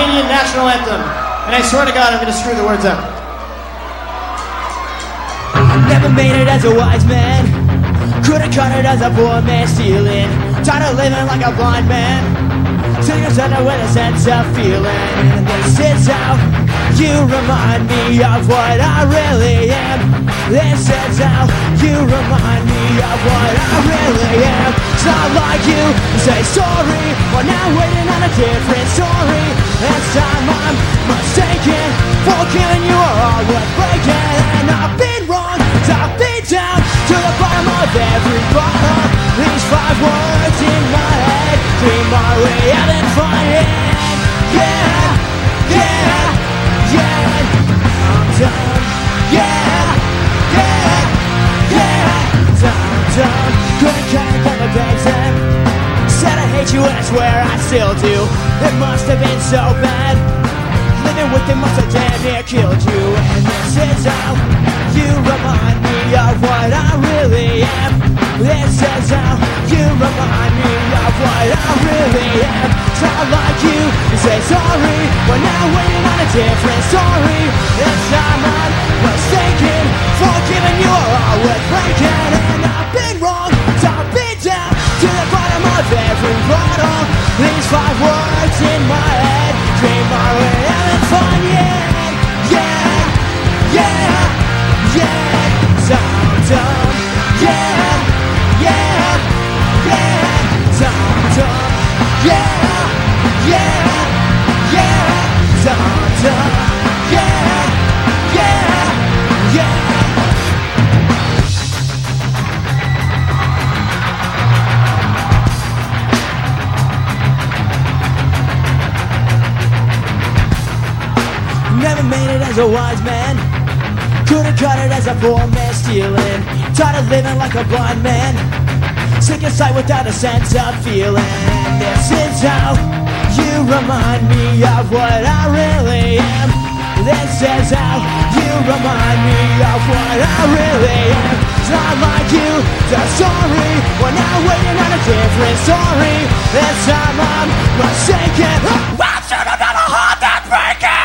Canadian national anthem. And I swear to God, I'm going to screw the words up. Never made it as a wise man. Could've cut it as a poor man stealing. Tired of living like a blind man. Sitting under with a sense of feeling. And this is how you remind me of what I really am. This is how you remind me of what I really am. It's not like you say sorry, but now waiting on a different story. This time I'm mistaken, forgiving you are all worth breaking. And I've been wrong, I've been down to the bottom of every bottle. These 5 words in my head dream my way out and find it. Yeah, yeah, yeah, I'm done. Yeah, yeah, yeah, done. Couldn't count on the days and said I hate you and I swear I still do. It must have been so bad. Living with it must have damn near killed you. And this is how you remind me of what I really am. This is how you remind me of what I really am. It's not like you say sorry, we're now waiting on a different story. This time I'm mistaken, forgiving you are all worth breaking. And I've been wrong, I've been down to the bottom of every bottle. These 5 words in my head dream my way out and find it. Yeah, yeah, yeah, I'm done. Yeah, yeah, yeah, I'm done. Yeah, yeah, yeah, I'm done. Yeah, yeah, yeah. Never made it as a wise man. Could've cut it as a poor man stealing. Tired of living like a blind man. Sick of sight without a sense of feeling. And this is how you remind me of what I really am. This is how you remind me of what I really am. It's not like you say sorry, we're now waiting on a different story. This time I'm mistaken. I should have done a heart that's breaking.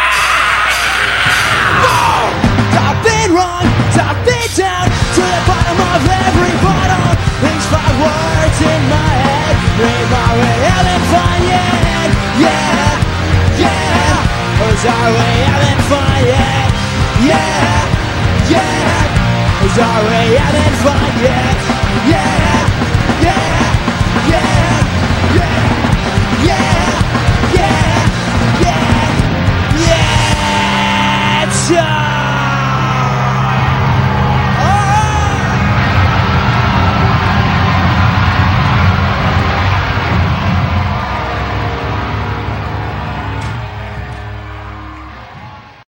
I've been wrong, I've been down to the bottom of every bottle. These 5 words in my head dream my way out and find it. Yeah, yeah, was our way out and find it. Yeah, yeah, was our way out and find it. Yeah, yeah, yeah, yeah, yeah, yeah, yeah, yeah, it's